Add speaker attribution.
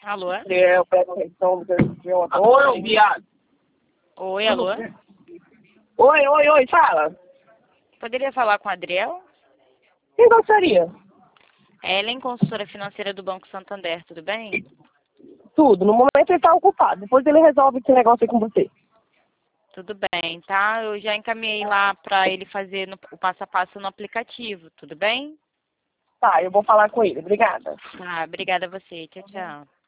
Speaker 1: Alô?
Speaker 2: Eu peço atenção de uma coisa. Oi, viado.
Speaker 1: Oi, alô?
Speaker 2: Oi, fala.
Speaker 1: Poderia falar com o Adriel?
Speaker 2: Quem gostaria?
Speaker 1: Ellen, consultora financeira do Banco Santander, tudo bem?
Speaker 2: Tudo. No momento ele tá ocupado. Depois ele resolve esse negócio aí com você.
Speaker 1: Tudo bem, tá? Eu já encaminhei lá para ele fazer o passo a passo no aplicativo, tudo bem?
Speaker 2: Tá, eu vou falar com ele. Obrigada.
Speaker 1: Tá, obrigada a você. Tchau, tchau.